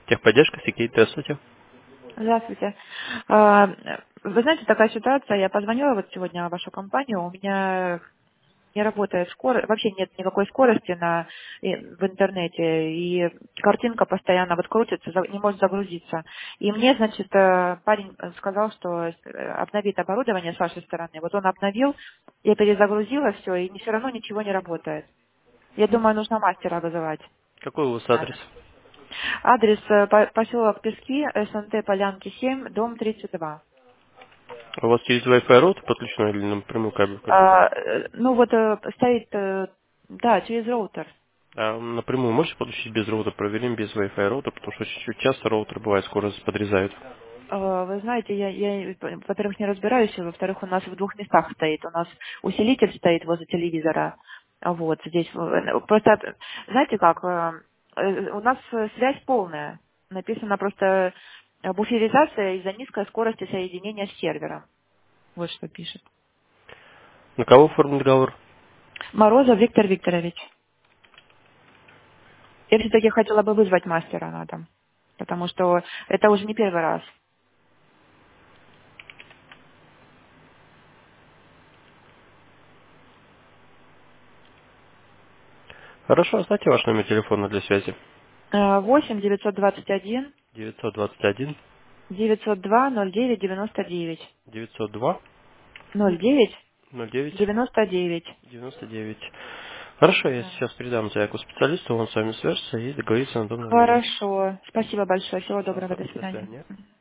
Техподдержка, Сикей, здравствуйте. Здравствуйте. Вы знаете, такая ситуация, я позвонила вот сегодня в вашу компанию, у меня не работает скорость, вообще нет никакой скорости в интернете, и картинка постоянно вот крутится, не может загрузиться. И мне, значит, парень сказал, что обновит оборудование с вашей стороны. Вот он обновил, я перезагрузила все, и все равно ничего не работает. Я думаю, нужно мастера вызывать. Какой у вас адрес? Надо. Адрес поселок Пески, СНТ Полянки 7, дом 32. У вас через Wi-Fi роутер подключено или напрямую кабель какой? Ну вот стоит, да, через роутер. А напрямую можете подключить без роутера? Проверим без Wi-Fi роутера, потому что очень часто роутер бывает скорость подрезают. Вы знаете, я, во-первых, не разбираюсь, и, во-вторых, у нас в двух местах стоит. У нас усилитель стоит возле телевизора. Вот, здесь. Просто, знаете как, у нас связь полная. Написано просто буферизация из-за низкой скорости соединения с сервером. Вот что пишет. На кого оформлен договор? Морозов Виктор Викторович. Я все-таки хотела бы вызвать мастера на дом, потому что это уже не первый раз. Хорошо, оставьте ваш номер телефона для связи. 8 921 921 902 09 99. 902 09 09 99. 99. Хорошо, я Да. сейчас передам заявку специалисту, он с вами свяжется и договорится на дом времени. Хорошо. Спасибо большое. Всего доброго. До До свидания. свидания.